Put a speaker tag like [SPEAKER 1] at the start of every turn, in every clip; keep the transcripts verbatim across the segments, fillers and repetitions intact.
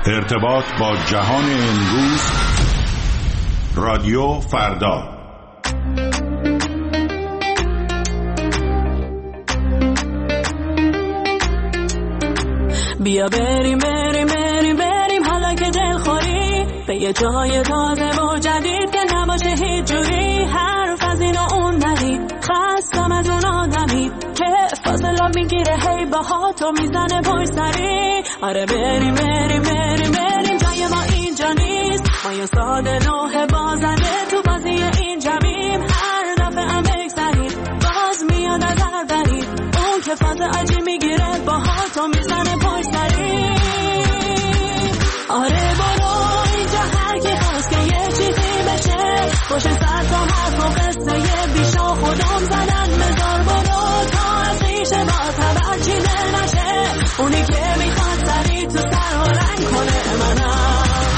[SPEAKER 1] ارتباط با جهان امروز، رادیو فردا.
[SPEAKER 2] بیا بریم بریم بریم بریم حالا که دل خوری به یه جای تازه و جدید که نباشه هیچ جوری حرف از این و اون ندید. خستم از اون آدمی که فاصله میگیره هی باها تو میزنه پشت سری. آره بریم بریم بریم بریم جای ما اینجا نیست، ما یه ساده لوح بازنده تو بازی این جمعیم. هر دفعه هم بگذرید باز میاد از هر برید اون که فاصله عجی میگیره باها تو میزنه پشت سری. آره برو اینجا هر کی خواست که یه چیزی بشه باشه سر تا حرف و قصه یه بیشا خودم زدن مزار. برو تا از ریشه با تبر چیزه نشه اونی که میخواد سری تو سر و رنگ کنه منم.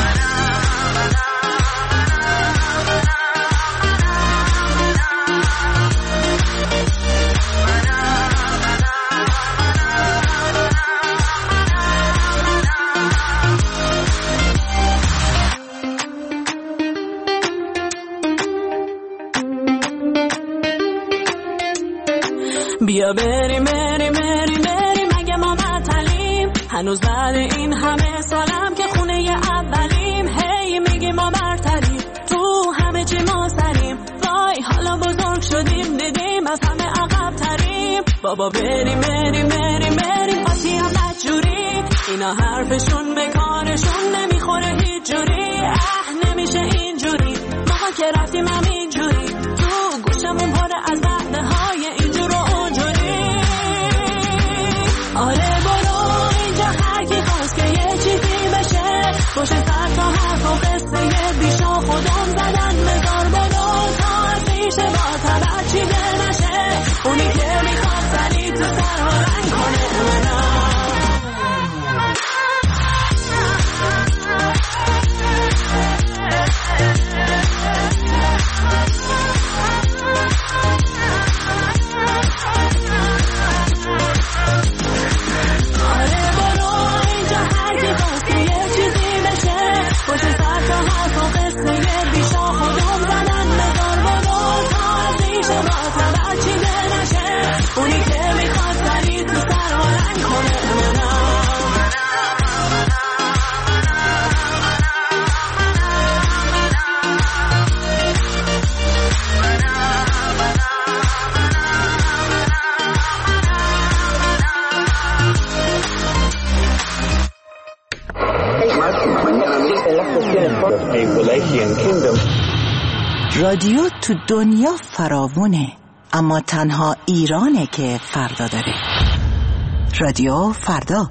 [SPEAKER 2] بیا بریم بریم بریم بریم اگه ما معطلیم هنوز بعد این همه سالم که خونه ی اولیم. هی میگیم ما برتریم تو همه چی ما سریم، وای حالا بزرگ شدیم دیدیم از همه عقب تریم. بابا بریم بریم بریم بریم آتی هم بدجوری اینا حرفشون به کارشون نمیخوره هیچ جوری. اه نمیشه اینجوری ما که رفتیم هم اینجوری تو گوشمون پره از وعده های اینجور و اونجوری. آره برو اینجا هر کی خواست که یه چیزی بشه باشه سر تا حرف و قصه یه بیشا خودم زدن مزار. برو تا از ریشه با تبر چیده نشه اونی که میخواد سری تو سر و رنگ کنه منم.
[SPEAKER 3] رادیو تو دنیا فراوونه اما تنها ایرانه که فردا داره. رادیو فردا.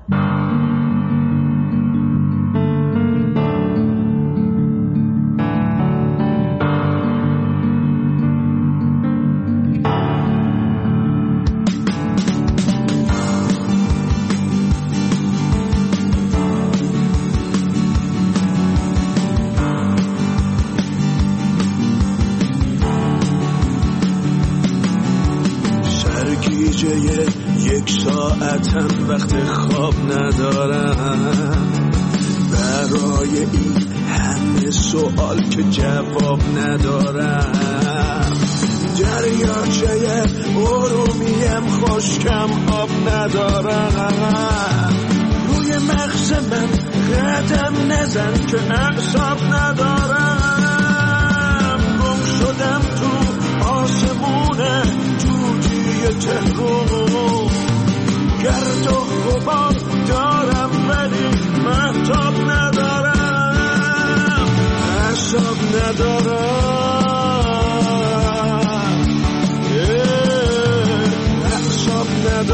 [SPEAKER 4] یک ساعتم وقت خواب ندارم برای این همه سوال که جواب ندارم. دریاچه ارومیم خشکم آب ندارم. روی مغز من قدم نزن که اعصاب ندارم. گم شدم تو آسمون جوجی تهرون. گرد و غبار دارم ولی مهتاب ندارم. اعصاب ندارم. اعصاب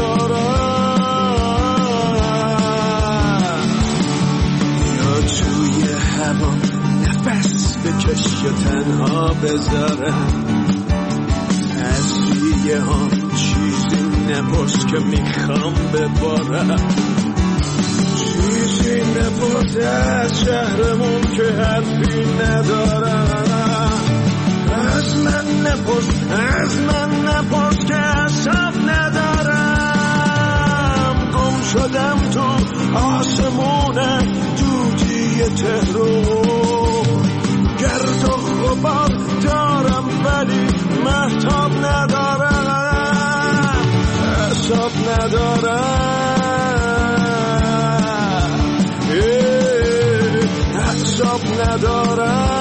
[SPEAKER 4] ندارم. یا توی هوا نفس بکش یا تنها بذارم. از ریه ها چیزی نپرس که میخوام ببارم. چیزی نپرس از شهرمون که حرفی ندارم. از من نپرس از من نپرس که حساب ندارم. گم شدم تو آسمون تو تهرو گرد و غبار دارم ولی مهتاب ندارم حساب ندارم حساب ندارم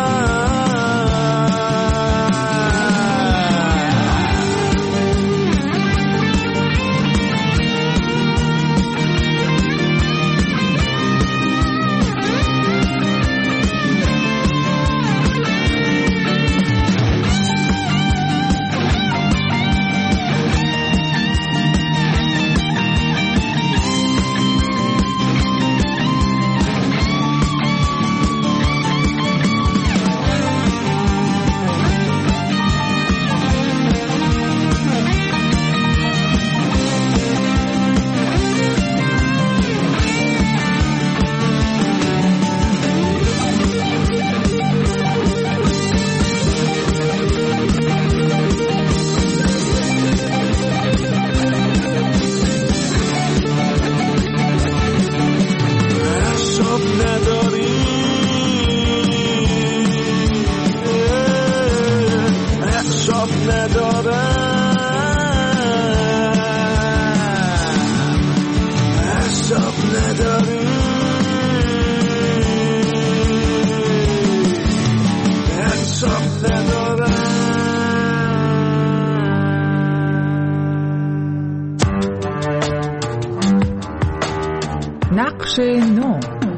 [SPEAKER 5] نقش نو.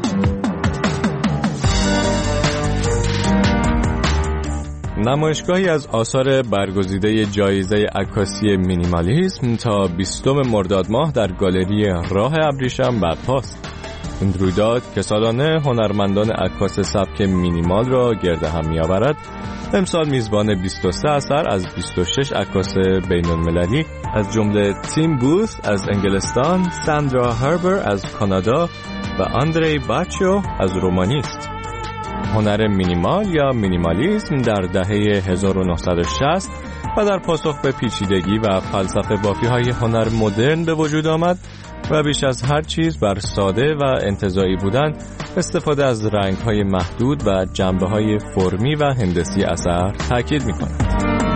[SPEAKER 6] نمایشگاهی از آثار برگزیده جایزه عکاسی مینیمالیسم تا بیستم مرداد ماه در گالری راه ابریشم برپاست. این رویداد که سالانه هنرمندان عکاس سبک مینیمال را گرد هم می‌آورد، امسال میزبان بیست و سه اثر از بیست و شش عکاس بین‌المللی از جمله تیم بوث از انگلستان، ساندرا هربر از کانادا و آندری باچو از رومانی است. هنر مینیمال یا مینیمالیسم در دهه هزار و نهصد و شصت و در پاسخ به پیچیدگی و فلسفه بافی‌های هنر مدرن به وجود آمد و بیش از هر چیز بر ساده و انتزاعی بودن، استفاده از رنگ‌های محدود و جنبه‌های فرمی و هندسی اثر تاکید می‌کند.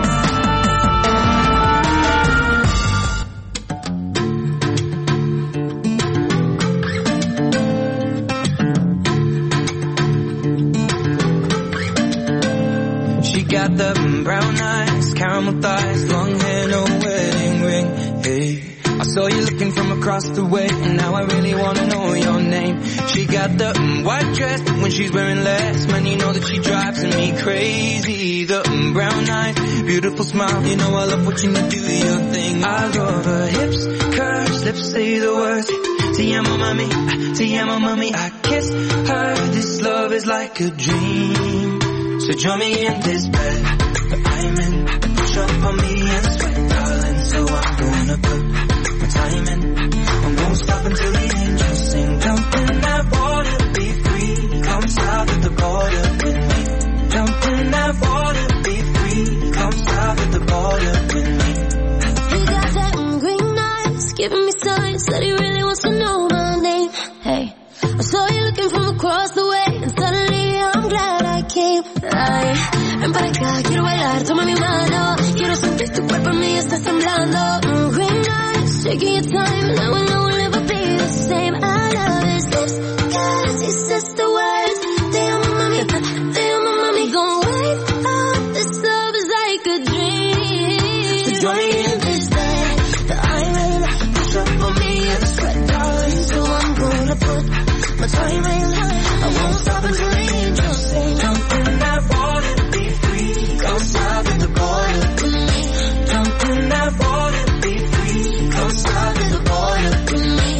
[SPEAKER 7] Got the brown eyes, caramel thighs, long hair, no wedding ring. Hey, I saw you looking from across the way, and now I really wanna know your name. She got the mm, white dress when she's wearing less, man, you know that she drives me crazy. The mm, brown eyes, beautiful smile, you know I love watching you do your thing. I love her hips, curves, lips say the words. Te amo mami, te amo mami, I kiss her. This love is like a dream. So join me in this bed that I'm in. Push up on me and sweat, darling. So I'm gonna put my time in. I won't stop until the angels sing. Jump in that water, be free. Come south of the border with me. Jump in that water, be free. Come south of the border with me.
[SPEAKER 8] You got that green eyes, giving me signs that he really wants to know my name. Hey, I saw you looking from across the way, and suddenly I'm glad I came. Ay, ven para acá, quiero bailar, toma mi mano. Quiero sentir tu cuerpo en mí, está temblando. Mm, green eyes, taking your time, and I will know we'll never be the same. I love his lips, cause he says the words. Te amo mami, te amo mami, gon' wake up. This love is like a dream. So join me in this bed that I'm in. Push up on me and sweat, darling. So I'm gonna put my time in. I won't stop until the angels sing. Jump in that water, be free. Come south of the border with me. Jump in that water, be free. Come south of the border with me.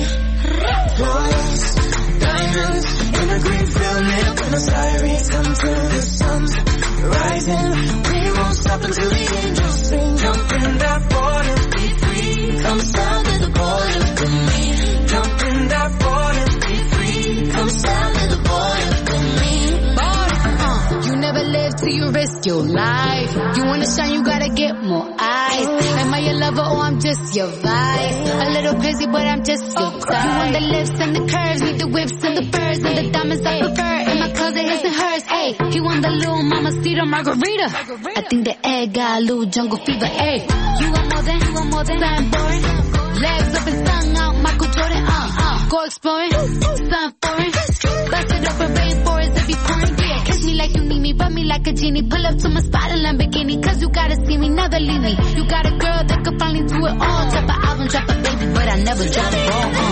[SPEAKER 8] Flawless diamonds in a green field near Buenos Aires. Until the sun's rising, we won't stop until the angels sing. Jump in that water, be free. Come south of the border with me. Jump in that water, be free. Come south of the border with me.
[SPEAKER 9] You never live till you risk your life. You wanna shine, you gotta get more eyes. Am I your lover or I'm just your vibe? A little crazy, but I'm just your type. You want the lips and the curves, need the whips and the furs and the diamonds I prefer. on the little mamacita margarita. I think the egg got a little jungle fever. Ayy, you want more than, you want more than something boring. Legs up and tongue out, Michael Jordan. Uh, uh, go exploring, something foreign. Bust it up in rainforest if you pouring. Yeah, kiss me like you need me, rub me like a genie. Pull up to my spot in Lamborghini, cause you gotta see me, never leave me. You got a girl that could finally do it all. Drop an album, drop a baby, but I never drop it all. Uh.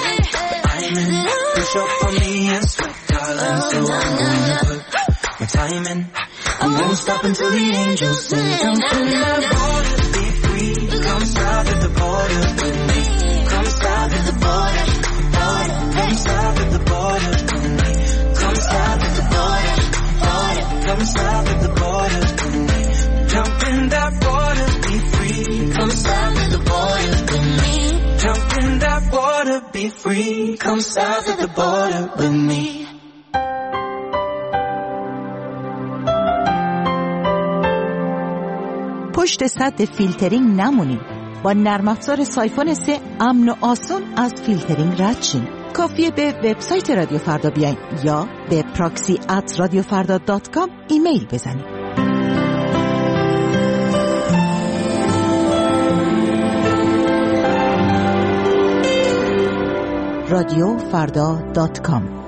[SPEAKER 7] Push up for me and sweat, darling. So I'm gonna put my time in. I won't stop until the angels sing. Jump in the border, be free. Come south at the border with me. Come south at the border, border. Come south at the border with me. Come south at the border, border. Come south at the border with me. Jump in that water, be free. Come south at the border with me. Jump in that water, be free. Come south at the border with me.
[SPEAKER 3] پشت سد فیلترینگ نمونید. با نرم افزار سایفون سه امن و آسون از فیلترینگ رد شین. کافیه به وبسایت رادیو فردا بیاین یا به پراکسی ات رادیو فردا دات کام ایمیل بزنید. رادیو فردا دات کام.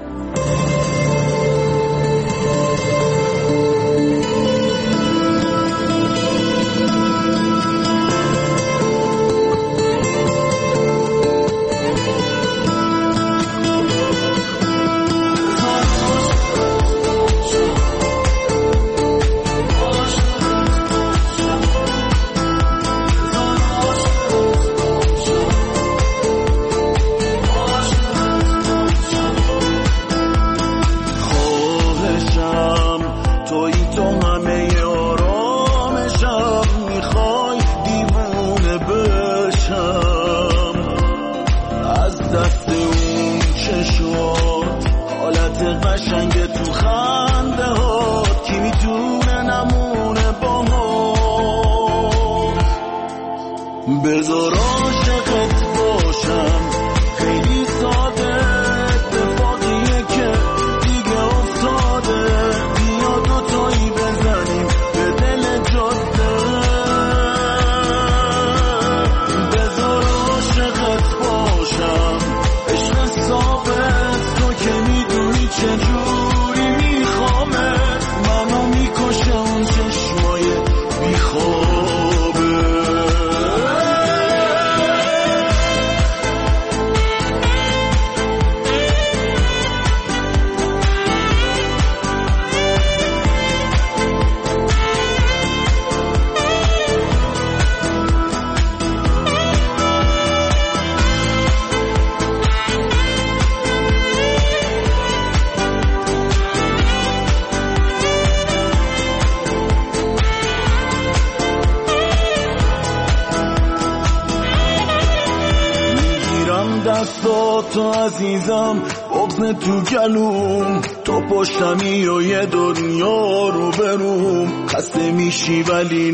[SPEAKER 4] تو عزیزم بغض تو گلوم، تو پشتمی و یه دنیا رو بروم، خسته میشی ولی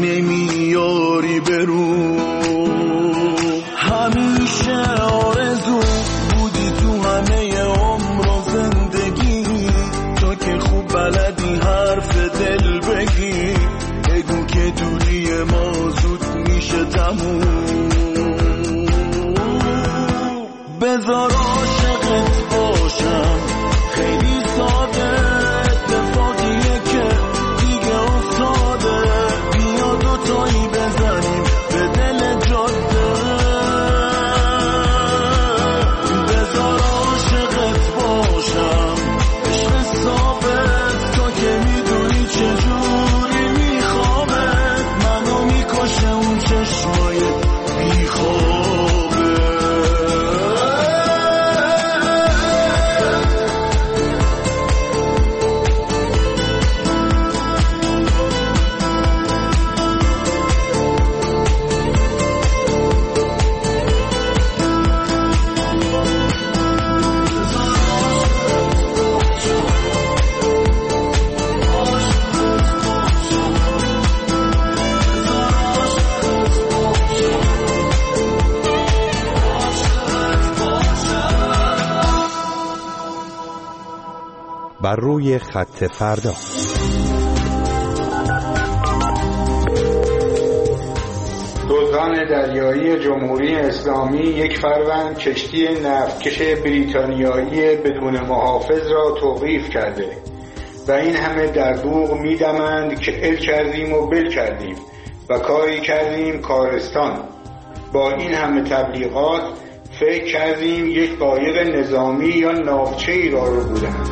[SPEAKER 4] نمیاری بروم. همیشه آرزو بودی تو همه عمر و زندگی، تو که خوب بلدی حرف دل بگی، بگو که دوری ما زود میشه تموم. بذار عاشقت باشم، خیلی ساده، اتفاقیه که دیگه افتاده، بیا دوتایی بزنیم به دل جاده. بذار عاشقت باشم، عشق ثابت، تو که میدونی چجوری میخوامت، منو میکشه اون چشمای بیخوابه.
[SPEAKER 10] بر روی خط فردا. میزان دریایی جمهوری اسلامی یک فروند کشتی نفتکش بریتانیایی بدون محافظ را توقیف کرده و این همه در بوق میدمند که ال کردیم و بل کردیم و کاری کردیم کارستان. با این همه تبلیغات فکر کردیم یک قایق نظامی یا ناوچه‌ای را رو بودند.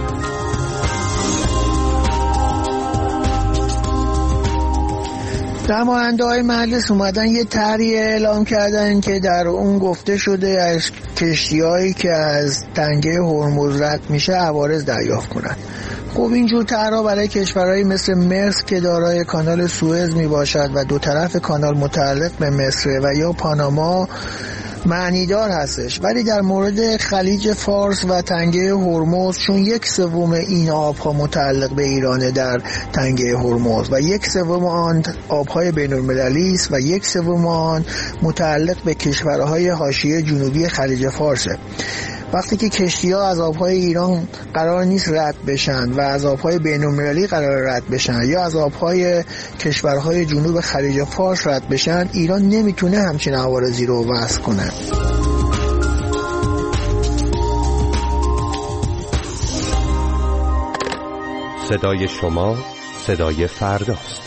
[SPEAKER 11] نماینده های مجلس اومدن یه طرحی اعلام کردن که در اون گفته شده از کشتی‌هایی که از تنگه هرمز رد میشه عوارض دریافت کنن. خب اینجور طرح‌ها برای کشورهایی مثل مصر که دارای کانال سوئز میباشد و دو طرف کانال متعلق به مصر و یا پاناما معنیدار هستش، ولی در مورد خلیج فارس و تنگه هرمز چون یک سوم این آبها متعلق به ایرانه در تنگه هرمز و یک سوم آن آبهای بین‌المللی است و یک سوم آن متعلق به کشورهای حاشیه جنوبی خلیج فارسه. وقتی که کشتی‌ها از آبهای ایران قرار نیست رد بشن و از آبهای بین‌المللی قرار رد بشن یا از آبهای کشورهای جنوب خلیج فارس رد بشن، ایران نمیتونه همچین عوارضی رو وضع کنه.
[SPEAKER 12] صدای شما صدای فرداست.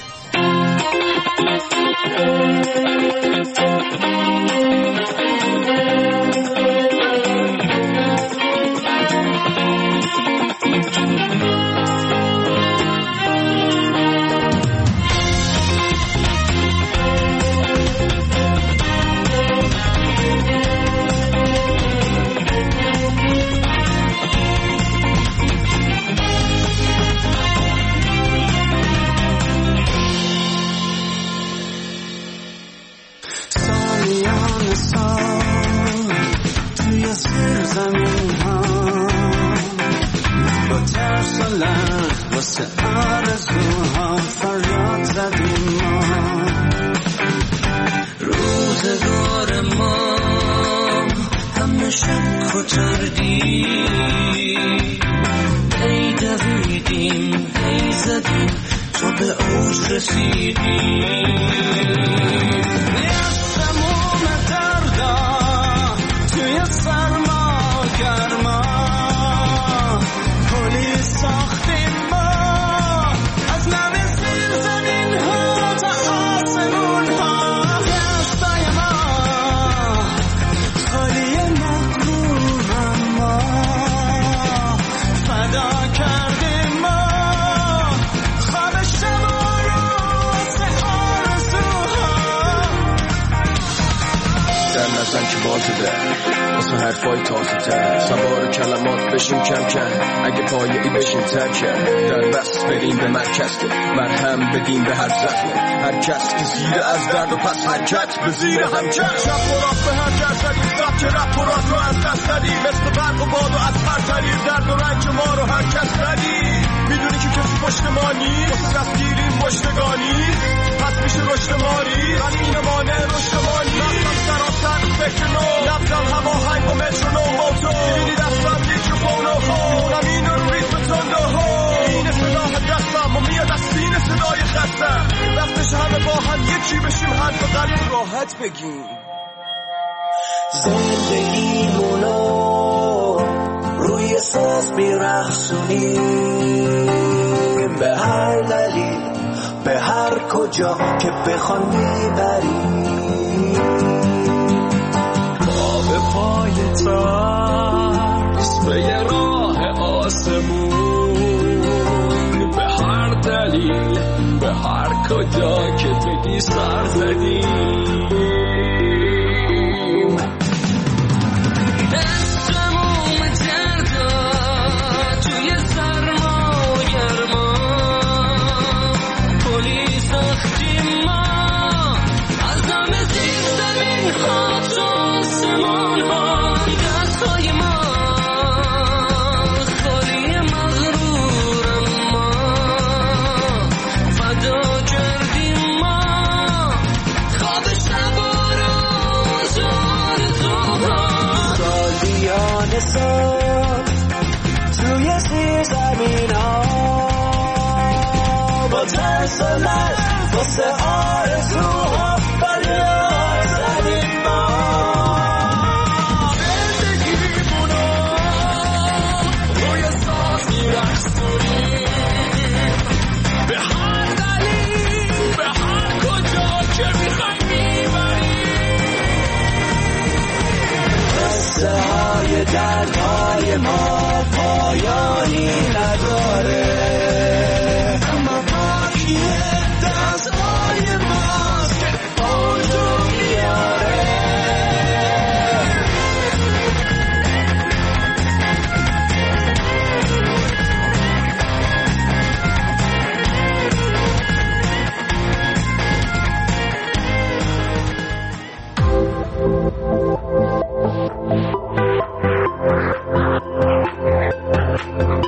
[SPEAKER 13] حرفای تازه تر سوار کلمات بشیم کم کم اگه پایه‌ای بشیم ترکم در بس بریم به مرکز مرهم بدیم به هر زخم هر کس که زیر از درد و پس حرکت به زیر همچن شب برات به هر جر زدیم سب که رب برات رو از دست دادیم مثل برق و باد و از هر طریق درد و رنج ما رو هر کس ندیم میدونی که کسی پشت ما نیست واسه دست گیریم پشتگانی پس میشه رشد ماری زمین مانه رشد مانی نفتم سراسر فکر نو نفتم هوا هنگ و مترونوم موتو میبینی دستم میکروفون و خونم این رو ریتم تنده ها این صداه دستم و میاد از سینه صدای خستم وقتش همه با هم یکی بشیم حرف قلب راحت بگیم
[SPEAKER 4] زندگیمونو روی ساز میرخصونیم به هر دلیل به هر کجا که بخوان میبریم
[SPEAKER 14] با به پای ترس به یه راه آسمون به هر دلیل به هر کجا که بگی سر زدیم
[SPEAKER 4] توی سیر زمین ها با ترس و لرز واسه آرزوها فریاد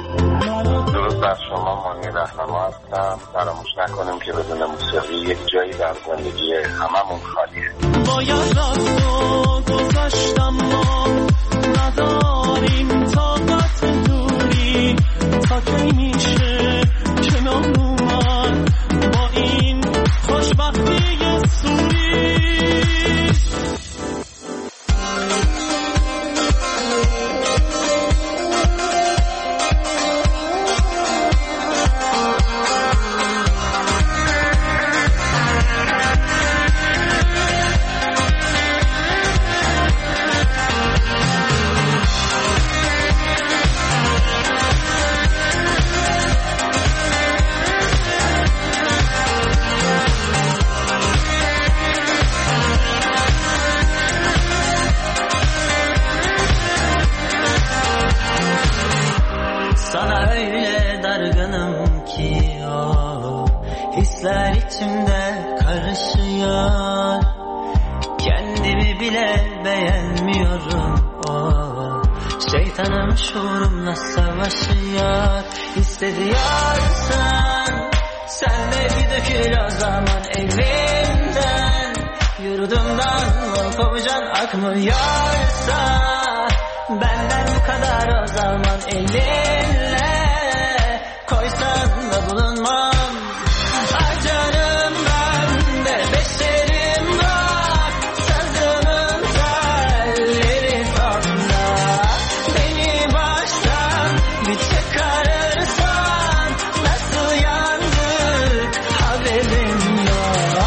[SPEAKER 15] درود بر شما، مانی رهنما هستم. فراموش نکنیم که بدون موسیقی یک جایی در زندگی هممون خالیه.
[SPEAKER 16] باید رفت و گذشتم ما نداریم طاقت دوری تا کی میشه کنار اومد با این خوشبختی سوری.
[SPEAKER 17] Hisler içimde karışıyor, kendimi bile beğenmiyorum. Oh, şeytanım şuurumla savaşıyor. İstediyorsan sen de bir dökül o zaman evimden. Yurdumdan mı kovacan akmıyorsa benden bu kadar o zaman elinle koysan da bulunmam. Acarım ben de beşerim var, sazımın telleri sonda. Beni baştan bir çıkarırsan nasıl yandık haberim yok.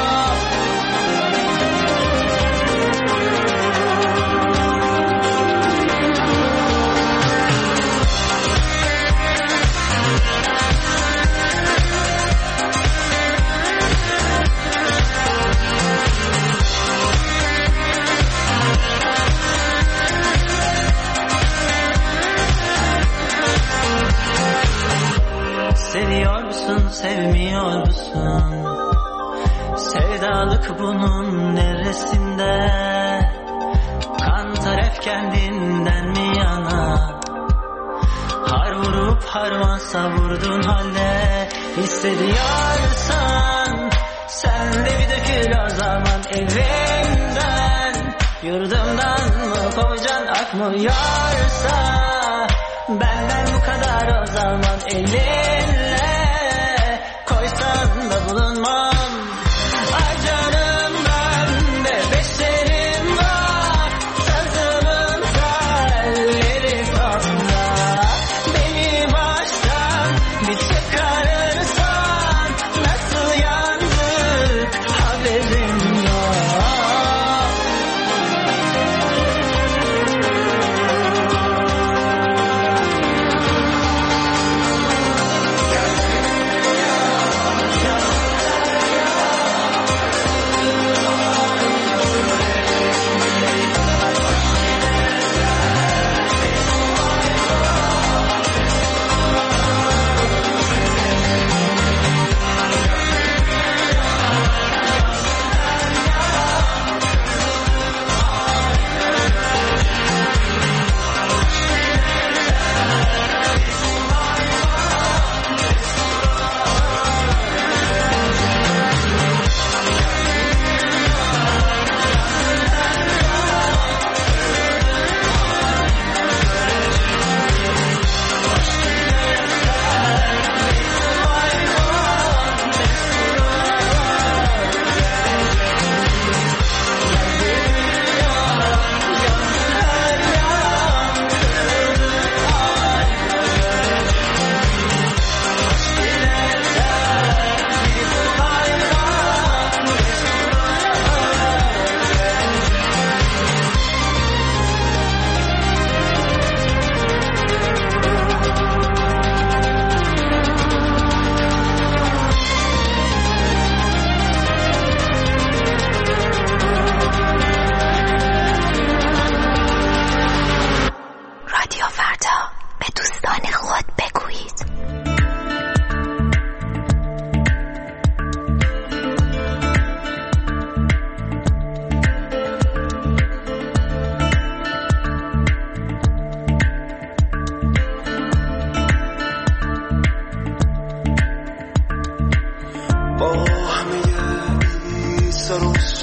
[SPEAKER 17] Seviyor musun, sevmiyor musun? Sevdalık bunun neresinde? Kan taraf kendinden mi yana? Har vurup harman savurdun halde. Hissediyorsan sen de bir dökül o zaman evimden. Yurdumdan mı kovacan akmıyorsa benden bu kadar o zaman elinle koysan da bulunmam. Acarım ben de beşerim var, sazımın telleri sonda. Beni baştan bir çıkarırsan nasıl yandık haberim yok.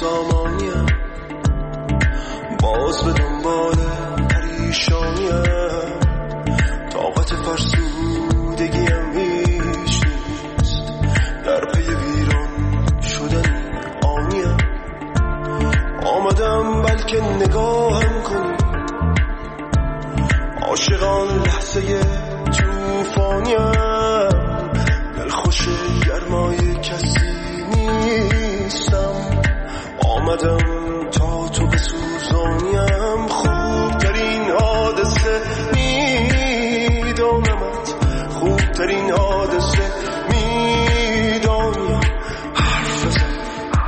[SPEAKER 4] سامانیم، باز به دنبال پریشانیم، طاقت فرسودگیم هیچ نیست، در پی ویران شدن آنیم. آمدم بلکه نگاهم کنی، عاشقان لحظه توفانیم، دلخوش گرمای کسی نیستم، آمدم تا تو بسوزانیم. خوبترین حادثه میدانمت، خوبترین حادثه میدانیم. حرف بزن،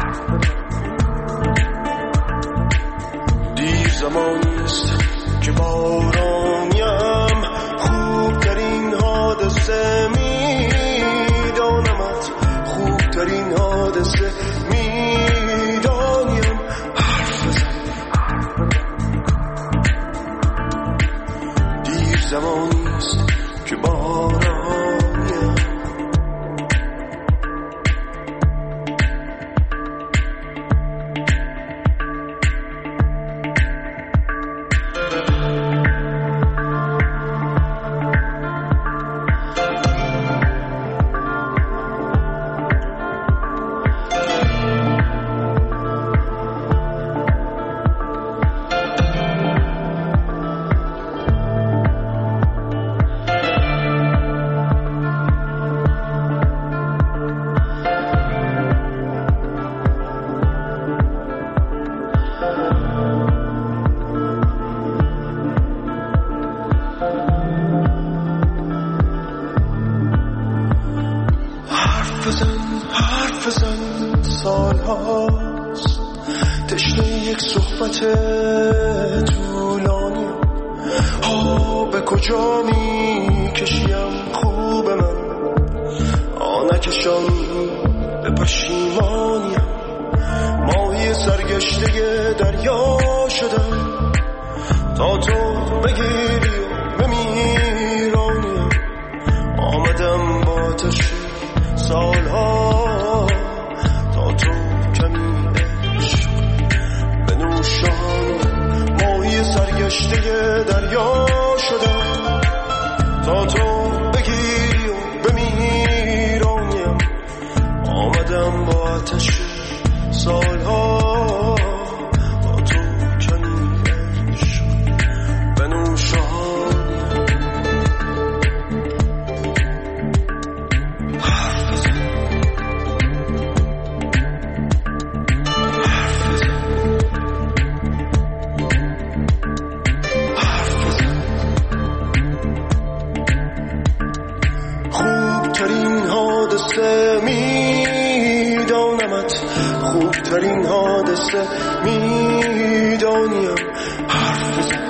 [SPEAKER 4] دیر زمانیست که بارانیم، خوبترین حادثه میدانمت، خوبترین حادثه میدانیم. حرف بزن، دیر زمانیست که بارانیم. خوبترین حادثه میدانیم. حرف بزن،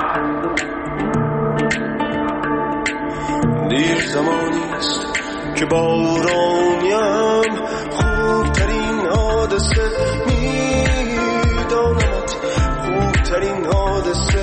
[SPEAKER 4] دیر زمانیست که بارانیم، خوبترین حادثه میدانمت، خوبترین حادثه